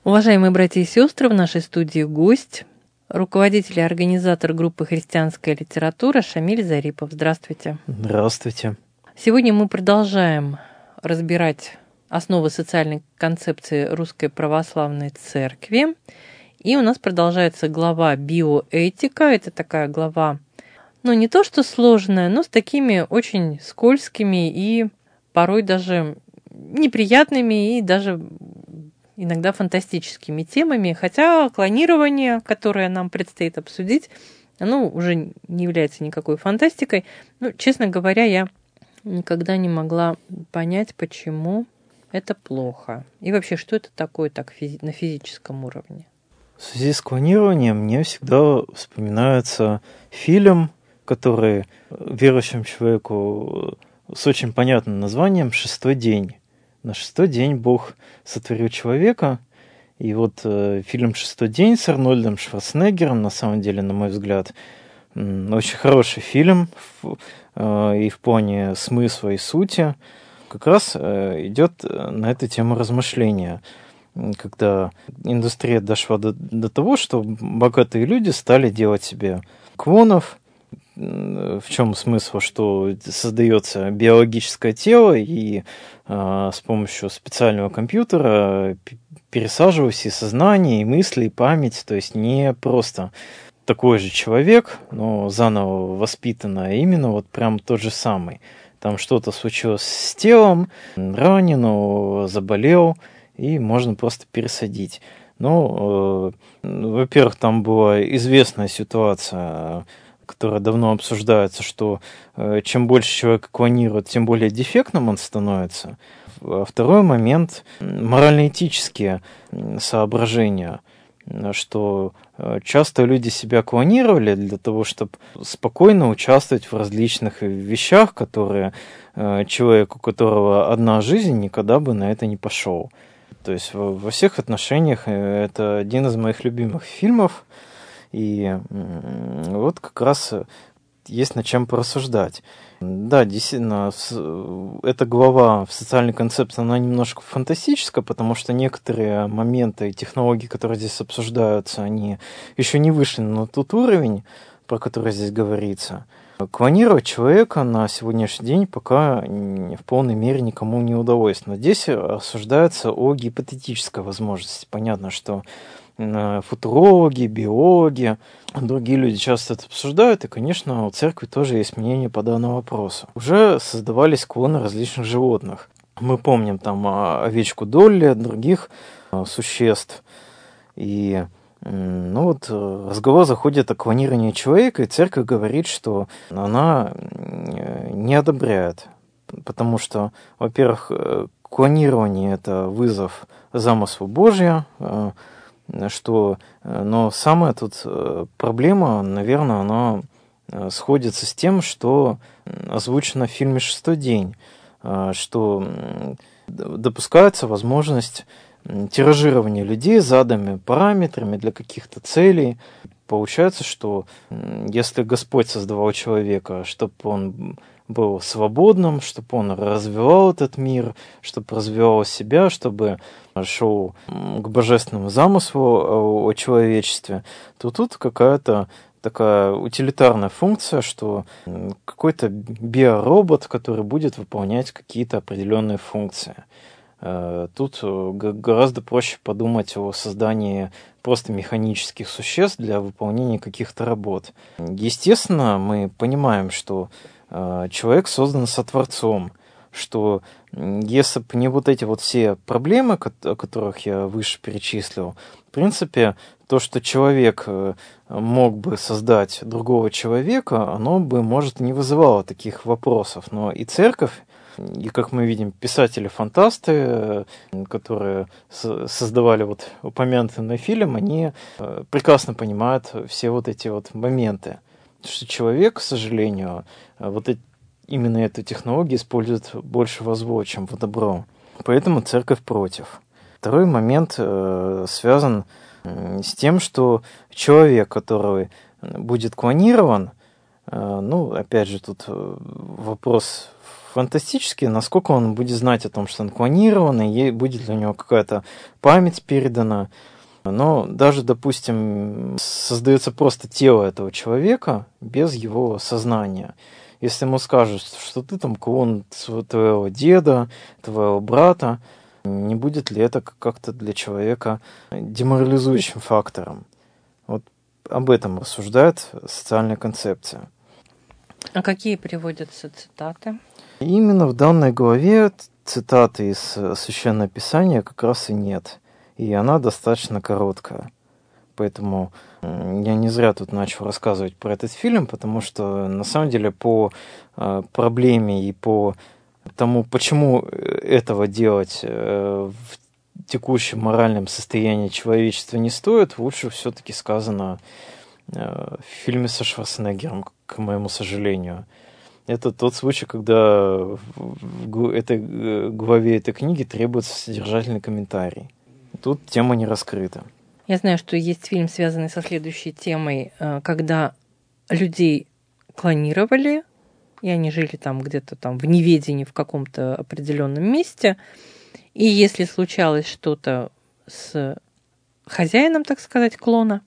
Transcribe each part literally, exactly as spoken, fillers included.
Уважаемые братья и сестры, в нашей студии гость, руководитель и организатор группы «Христианская литература» Шамиль Зарипов. Здравствуйте. Здравствуйте. Сегодня мы продолжаем разбирать основы социальной концепции Русской Православной Церкви. И у нас продолжается глава «Биоэтика». Это такая глава, ну, не то что сложная, но с такими очень скользкими и порой даже неприятными и даже иногда фантастическими темами. Хотя клонирование, которое нам предстоит обсудить, оно уже не является никакой фантастикой. Ну, честно говоря, я никогда не могла понять, почему это плохо. И вообще, что это такое так физи- на физическом уровне? В связи с клонированием мне всегда вспоминается фильм, который верующему человеку с очень понятным названием «Шестой день». На шестой день Бог сотворил человека, и вот э, фильм «Шестой день» с Арнольдом Шварценеггером, на самом деле, на мой взгляд, м, очень хороший фильм в, э, и в плане смысла и сути, как раз э, идет на эту тему размышления, когда индустрия дошла до, до того, что богатые люди стали делать себе клонов. В чем смысл, что создается биологическое тело, и э, с помощью специального компьютера пересаживалось и сознание, и мысли, и память, то есть не просто такой же человек, но заново воспитанный, а именно вот прям тот же самый. Там что-то случилось с телом, ранен, заболел, и можно просто пересадить. Ну, э, во-первых, там была известная ситуация, которая давно обсуждается, что э, чем больше человек клонирует, тем более дефектным он становится. А второй момент – морально-этические соображения, что э, часто люди себя клонировали для того, чтобы спокойно участвовать в различных вещах, которые э, человек, у которого одна жизнь, никогда бы на это не пошел. То есть во, во всех отношениях это один из моих любимых фильмов. И вот как раз есть над чем порассуждать. Да, действительно, эта глава в социальной концепции, она немножко фантастическая, потому что некоторые моменты и технологии, которые здесь обсуждаются, они еще не вышли на тот уровень, про который здесь говорится. Клонировать человека на сегодняшний день пока в полной мере никому не удалось. Но здесь рассуждается о гипотетической возможности. Понятно, что футурологи, биологи, другие люди часто это обсуждают, и, конечно, у церкви тоже есть мнение по данному вопросу. Уже создавались клоны различных животных. Мы помним там овечку Долли, других существ. И ну вот разговор заходит о клонировании человека, и церковь говорит, что она не одобряет, потому что, во-первых, клонирование – это вызов замыслу Божия, что, но самая тут проблема, наверное, она сходится с тем, что озвучено в фильме «Шестой день», что допускается возможность тиражирования людей заданными параметрами для каких-то целей. Получается, что если Господь создавал человека, чтобы он был свободным, чтобы он развивал этот мир, чтобы развивал себя, чтобы шел к божественному замыслу о человечестве, то тут какая-то такая утилитарная функция, что какой-то биоробот, который будет выполнять какие-то определенные функции. Тут гораздо проще подумать о создании просто механических существ для выполнения каких-то работ. Естественно, мы понимаем, что человек создан сотворцом, что если бы не вот эти вот все проблемы, о которых я выше перечислил, в принципе, то, что человек мог бы создать другого человека, оно бы, может, не вызывало таких вопросов. Но и церковь, и, как мы видим, писатели-фантасты, которые создавали вот упомянутый фильм, они прекрасно понимают все вот эти вот моменты. Что человек, к сожалению, вот эти, именно эту технологию использует больше во зло, чем во добро. Поэтому церковь против. Второй момент э, связан э, с тем, что человек, который будет клонирован, э, ну, опять же, тут вопрос фантастически, насколько он будет знать о том, что он клонированный, и будет ли у него какая-то память передана. Но даже, допустим, создается просто тело этого человека без его сознания. Если ему скажут, что ты там клон твоего деда, твоего брата, не будет ли это как-то для человека деморализующим фактором? Вот об этом рассуждает социальная концепция. А какие приводятся цитаты? Именно в данной главе цитаты из Священного Писания как раз и нет. И она достаточно короткая. Поэтому я не зря тут начал рассказывать про этот фильм, потому что на самом деле по проблеме и по тому, почему этого делать в текущем моральном состоянии человечества не стоит, лучше все-таки сказано в фильме со Шварценеггером, к моему сожалению. Это тот случай, когда в этой главе этой книги требуется содержательный комментарий. Тут тема не раскрыта. Я знаю, что есть фильм, связанный со следующей темой, когда людей клонировали, и они жили там где-то там в неведении в каком-то определенном месте. И если случалось что-то с хозяином, так сказать, клона,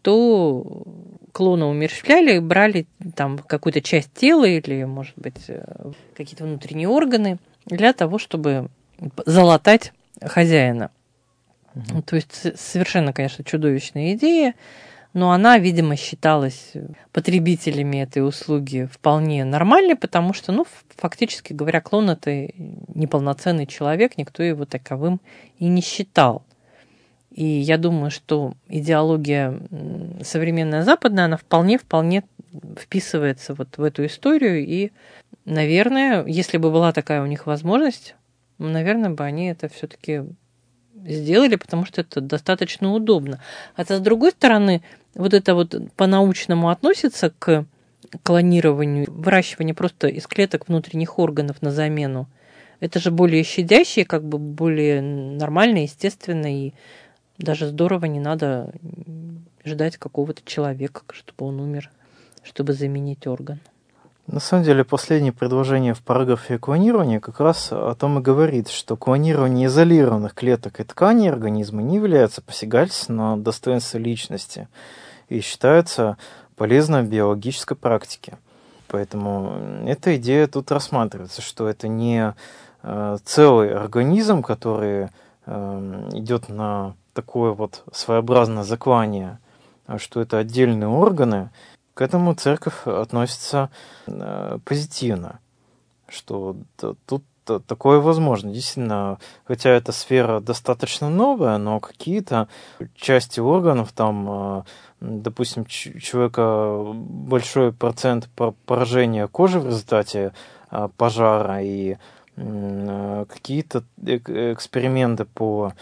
то клона умерщвляли и брали там какую-то часть тела или, может быть, какие-то внутренние органы для того, чтобы залатать хозяина. Mm-hmm. То есть совершенно, конечно, чудовищная идея, но она, видимо, считалась потребителями этой услуги вполне нормальной, потому что, ну, фактически говоря, клон – это неполноценный человек, никто его таковым и не считал. И я думаю, что идеология современная западная, она вполне-вполне вписывается вот в эту историю. И, наверное, если бы была такая у них возможность, наверное, бы они это все-таки сделали, потому что это достаточно удобно. Хотя, с другой стороны, вот это вот по-научному относится к клонированию, выращиванию просто из клеток внутренних органов на замену. Это же более щадящее, как бы более нормально, естественно, и даже здорово, не надо ждать какого-то человека, чтобы он умер, чтобы заменить орган. На самом деле, последнее предложение в параграфе клонирования как раз о том и говорит, что клонирование изолированных клеток и тканей организма не является посягательством на достоинство личности и считается полезной в биологической практике. Поэтому эта идея тут рассматривается, что это не э, целый организм, который э, идет на такое вот своеобразное заклание, а что это отдельные органы. К этому церковь относится э, позитивно, что т- тут т- такое возможно. Действительно, хотя эта сфера достаточно новая, но какие-то части органов, там, э, допустим, ч- человека большой процент поражения кожи в результате э, пожара и э, какие-то э- эксперименты по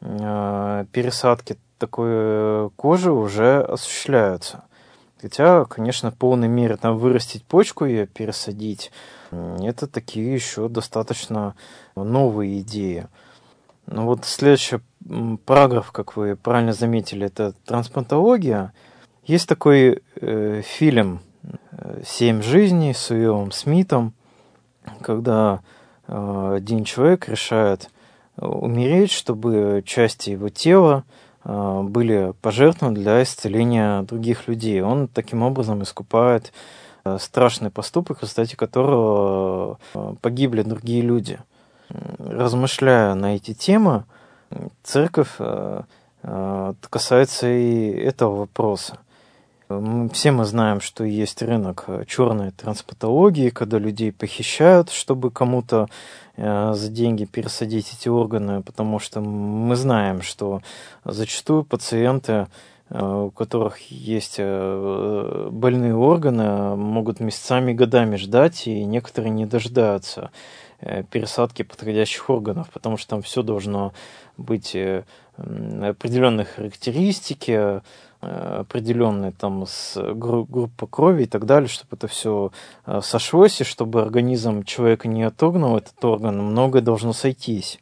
э, пересадке такой кожи уже осуществляются. Хотя, конечно, в полной мере там вырастить почку и пересадить, это такие еще достаточно новые идеи. Ну вот следующий параграф, как вы правильно заметили, это трансплантология. Есть такой э, фильм «Семь жизней» с Уиллом Смитом, когда э, один человек решает умереть, чтобы части его тела были пожертвованы для исцеления других людей. Он таким образом искупает страшный поступок, в результате которого погибли другие люди. Размышляя на эти темы, церковь касается и этого вопроса. Все мы знаем, что есть рынок черной трансплантологии, когда людей похищают, чтобы кому-то за деньги пересадить эти органы, потому что мы знаем, что зачастую пациенты, у которых есть больные органы, могут месяцами, годами ждать, и некоторые не дожидаются пересадки подходящих органов, потому что там все должно быть определенные характеристики, определенные там с группа крови и так далее, чтобы это все сошлось, и чтобы организм человека не отторгнул этот орган, многое должно сойтись.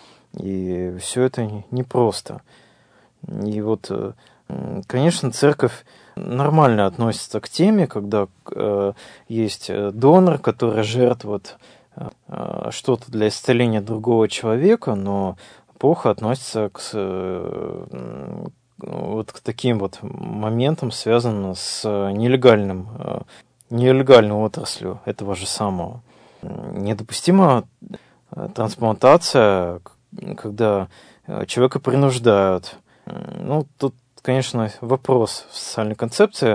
И все это непросто. И вот, конечно, церковь нормально относится к теме, когда есть донор, который жертвует что-то для исцеления другого человека, но плохо относится к, вот к таким вот моментам, связанным с нелегальным, нелегальной отраслью этого же самого. Недопустима трансплантация, когда человека принуждают. Ну, тут, конечно, вопрос в социальной концепции.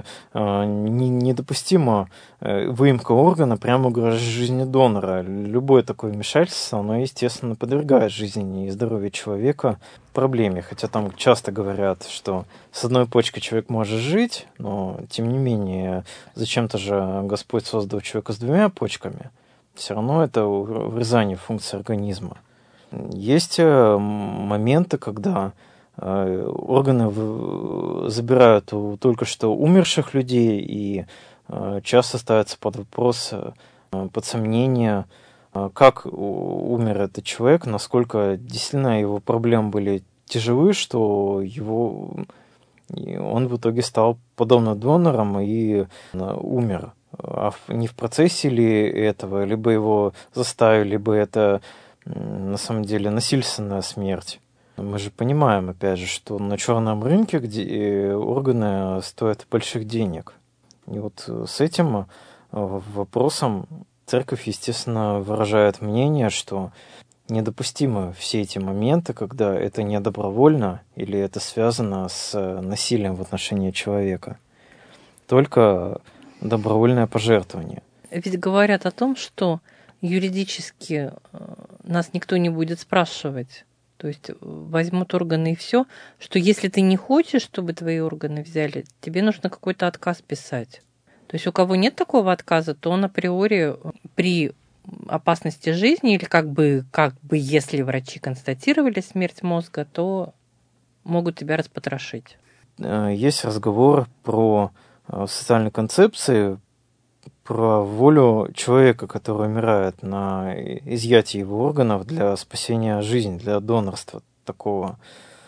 Недопустимо выемка органа прямо угрожает жизни донора. Любое такое вмешательство, оно, естественно, подвергает жизни и здоровью человека проблеме. Хотя там часто говорят, что с одной почкой человек может жить, но, тем не менее, зачем-то же Господь создал человека с двумя почками. Все равно это урезание функций организма. Есть моменты, когда органы забирают у только что умерших людей, и часто ставится под вопрос, под сомнение, как умер этот человек, насколько действительно его проблемы были тяжелы, что его, он в итоге стал подобно донорам и умер. А не в процессе ли этого, либо его заставили, либо это на самом деле насильственная смерть. Мы же понимаем, опять же, что на черном рынке, где органы стоят больших денег. И вот с этим вопросом церковь, естественно, выражает мнение, что недопустимы все эти моменты, когда это не добровольно или это связано с насилием в отношении человека. Только добровольное пожертвование. Ведь говорят о том, что юридически нас никто не будет спрашивать. То есть возьмут органы и все, что если ты не хочешь, чтобы твои органы взяли, тебе нужно какой-то отказ писать. То есть у кого нет такого отказа, то он априори при опасности жизни или как бы, как бы если врачи констатировали смерть мозга, то могут тебя распотрошить. Есть разговор про социальной концепции, про волю человека, который умирает, на изъятие его органов для спасения жизни, для донорства такого.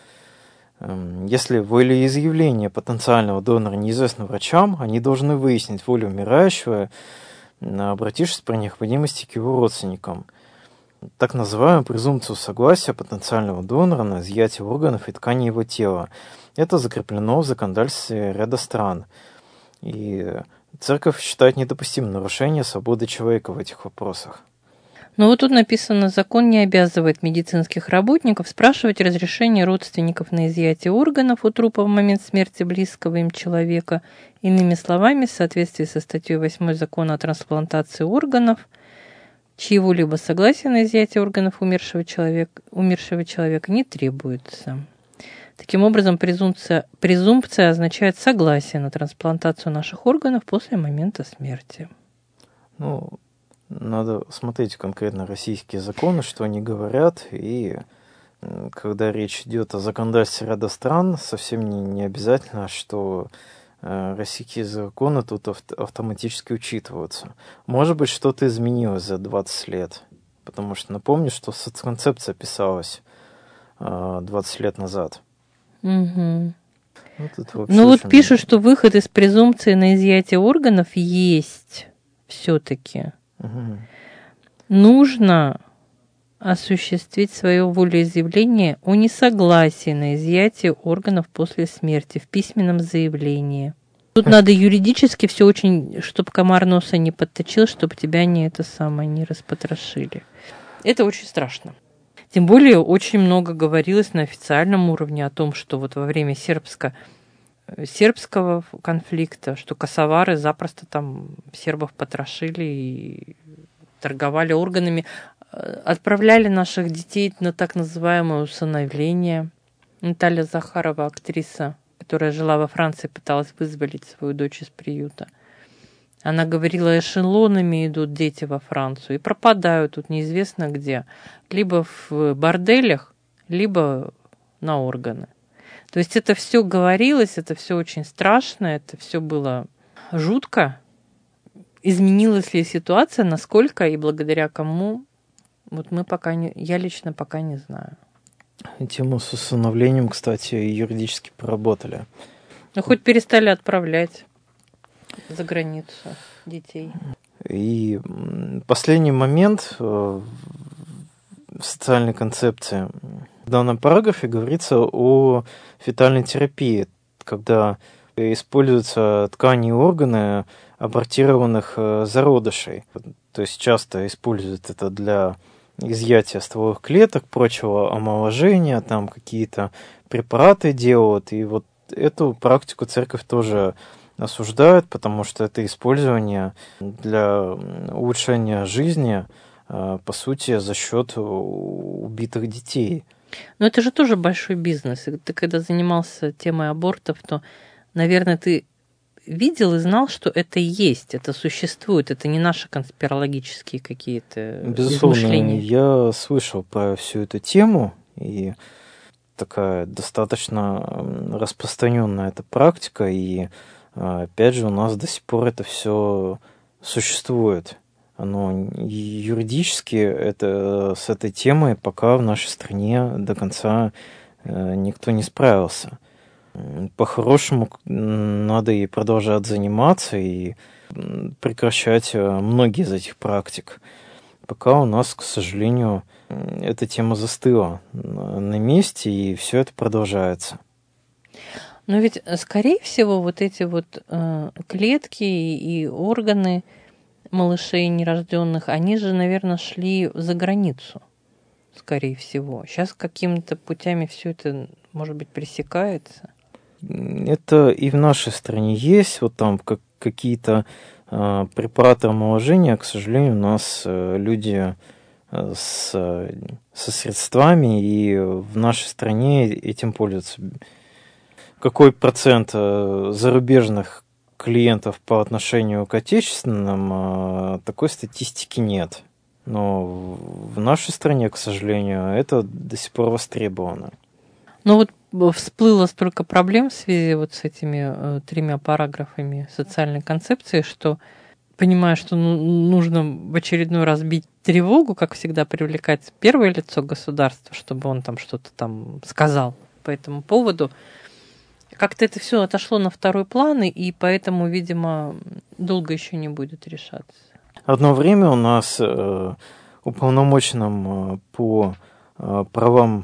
Если волеизъявление потенциального донора неизвестно врачам, они должны выяснить волю умирающего, обратившись при необходимости к его родственникам. Так называемую презумпцию согласия потенциального донора на изъятие органов и тканей его тела. Это закреплено в законодательстве ряда стран. И церковь считает недопустимым нарушение свободы человека в этих вопросах. Но вот тут написано, закон не обязывает медицинских работников спрашивать разрешение родственников на изъятие органов у трупа в момент смерти близкого им человека. Иными словами, в соответствии со статьей восьмой закона о трансплантации органов, чьего-либо согласия на изъятие органов умершего человека, умершего человека не требуется. Таким образом, презумпция, презумпция означает согласие на трансплантацию наших органов после момента смерти. Ну, надо смотреть конкретно российские законы, что они говорят, и когда речь идет о законодательстве ряда стран, совсем не, не обязательно, что э, российские законы тут авт- автоматически учитываются. Может быть, что-то изменилось за двадцать лет, потому что напомню, что соцконцепция писалась э, двадцать лет назад. Угу. Ну, ну вот очень... пишут, что выход из презумпции на изъятие органов есть все-таки. Угу. Нужно осуществить свое волеизъявление о несогласии на изъятие органов после смерти в письменном заявлении. Тут надо юридически все очень, чтобы комар носа не подточил, чтобы тебя не это самое не распотрошили. Это очень страшно. Тем более очень много говорилось на официальном уровне о том, что вот во время сербско, сербского конфликта, что косовары запросто там сербов потрошили и торговали органами, отправляли наших детей на так называемое усыновление. Наталья Захарова, актриса, которая жила во Франции, пыталась вызволить свою дочь из приюта. Она говорила, эшелонами идут дети во Францию и пропадают тут неизвестно где. Либо в борделях, либо на органы. То есть это все говорилось, это все очень страшно, это все было жутко. Изменилась ли ситуация, насколько и благодаря кому, вот мы пока не, я лично пока не знаю. Тему с усыновлением, кстати, юридически проработали. Ну, хоть перестали отправлять за границу детей. И последний момент в социальной концепции. В данном параграфе говорится о фетальной терапии, когда используются ткани и органы абортированных зародышей. То есть часто используют это для изъятия стволовых клеток, прочего омоложения, там какие-то препараты делают. И вот эту практику церковь тоже осуждает, потому что это использование для улучшения жизни, по сути, за счет убитых детей. Но это же тоже большой бизнес. И ты когда занимался темой абортов, то, наверное, ты видел и знал, что это есть, это существует, это не наши конспирологические какие-то Безусловно, измышления. Я слышал про всю эту тему, и такая достаточно распространенная эта практика, и опять же у нас до сих пор это все существует. Оно юридически это, с этой темой пока в нашей стране до конца никто не справился. По-хорошему надо и продолжать заниматься, и прекращать многие из этих практик. Пока у нас, к сожалению, эта тема застыла на месте, и все это продолжается. Но ведь, скорее всего, вот эти вот э, клетки и органы малышей нерожденных, они же, наверное, шли за границу, скорее всего. Сейчас какими-то путями все это, может быть, пресекается. Это и в нашей стране есть, вот там как какие-то э, препараты омоложения, к сожалению, у нас э, люди э, с, со средствами, и в нашей стране этим пользуются. Какой процент э, зарубежных клиентов по отношению к отечественным, э, такой статистики нет. Но в нашей стране, к сожалению, это до сих пор востребовано. Ну вот всплыло столько проблем в связи вот с этими э, тремя параграфами социальной концепции, что понимаю, что ну, нужно в очередной раз бить тревогу, как всегда привлекать первое лицо государства, чтобы он там что-то там сказал по этому поводу. Как-то это все отошло на второй план, и поэтому, видимо, долго еще не будет решаться. Одно время у нас э, уполномоченным э, по правам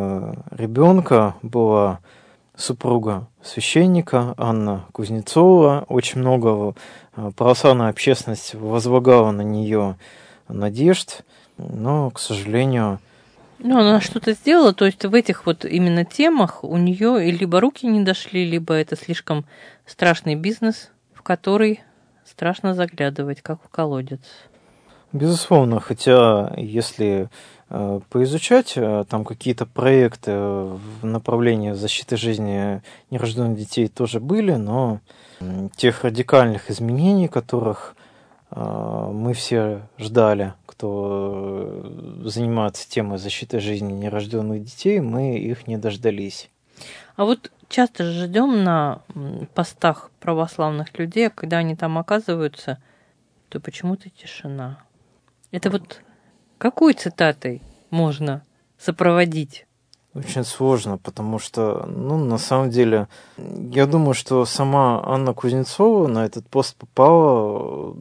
ребенка была супруга священника Анна Кузнецова. Очень много православная общественность возлагала на нее надежд, но, к сожалению... Ну, она что-то сделала, то есть в этих вот именно темах у нее либо руки не дошли, либо это слишком страшный бизнес, в который страшно заглядывать, как в колодец. Безусловно, хотя если э, поизучать э, там какие-то проекты в направлении защиты жизни нерожденных детей тоже были, но э, тех радикальных изменений, которых э, мы все ждали, кто занимается темой защиты жизни нерожденных детей, мы их не дождались. А вот часто же ждем на постах православных людей, а когда они там оказываются, то почему-то тишина. Это вот какой цитатой можно сопроводить? Очень сложно, потому что, ну, на самом деле, я думаю, что сама Анна Кузнецова на этот пост попала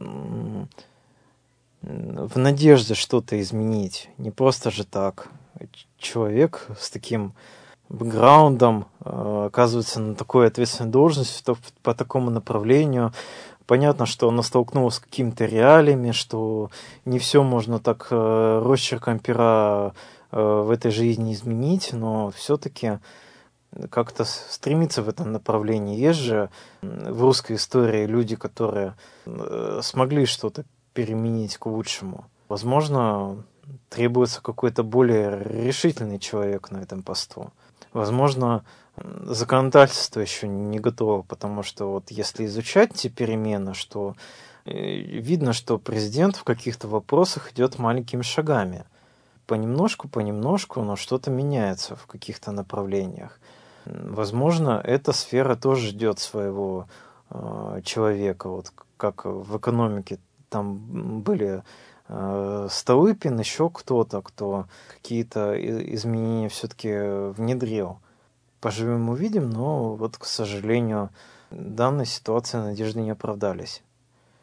в надежде что-то изменить. Не просто же так. Человек с таким бэкграундом оказывается на такой ответственной должности по такому направлению. Понятно, что она столкнулась с какими-то реалиями, что не все можно так э, росчерком пера э, в этой жизни изменить, но все-таки как-то стремиться в этом направлении. Есть же в русской истории люди, которые э, смогли что-то переменить к лучшему. Возможно, требуется какой-то более решительный человек на этом посту. Возможно, законодательство еще не готово, потому что вот если изучать те перемены, что видно, что президент в каких-то вопросах идет маленькими шагами. Понемножку, понемножку, но что-то меняется в каких-то направлениях. Возможно, эта сфера тоже ждет своего э, человека, вот как в экономике там были э, Столыпин, еще кто-то, кто какие-то изменения все-таки внедрил. Поживем увидим, но вот, к сожалению, данной ситуации надежды не оправдались.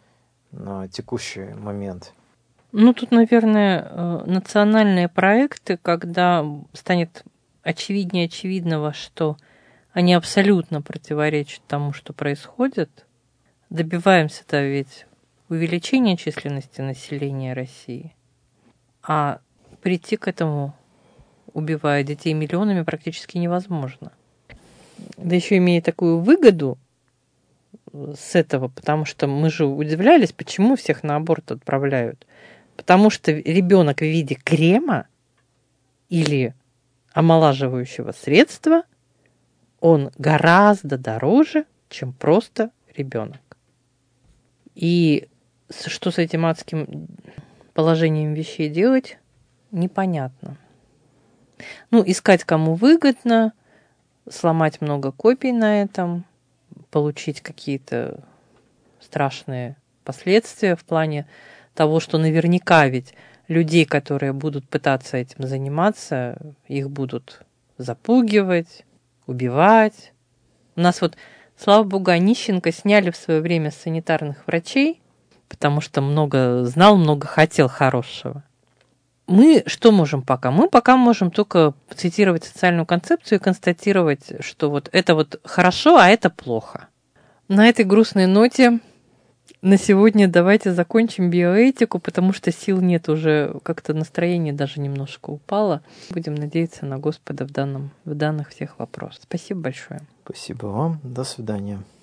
на текущий момент? Ну, тут, наверное, национальные проекты, когда станет очевиднее очевидного, что они абсолютно противоречат тому, что происходит. Добиваемся-то ведь увеличения численности населения России, а прийти к этому, убивая детей миллионами, практически невозможно. Да еще имея такую выгоду с этого, потому что мы же удивлялись, почему всех на аборт отправляют. Потому что ребенок в виде крема или омолаживающего средства, он гораздо дороже, чем просто ребенок. И что с этим адским положением вещей делать, непонятно. Ну, искать кому выгодно, сломать много копий на этом, получить какие-то страшные последствия в плане того, что наверняка ведь людей, которые будут пытаться этим заниматься, их будут запугивать, убивать. У нас вот, слава богу, Онищенко сняли в свое время с санитарных врачей, потому что много знал, много хотел хорошего. Мы что можем пока? Мы пока можем только цитировать социальную концепцию и констатировать, что вот это вот хорошо, а это плохо. На этой грустной ноте на сегодня давайте закончим биоэтику, потому что сил нет уже, как-то настроение даже немножко упало. Будем надеяться на Господа в, данном, в данных всех вопросах. Спасибо большое. Спасибо вам. До свидания.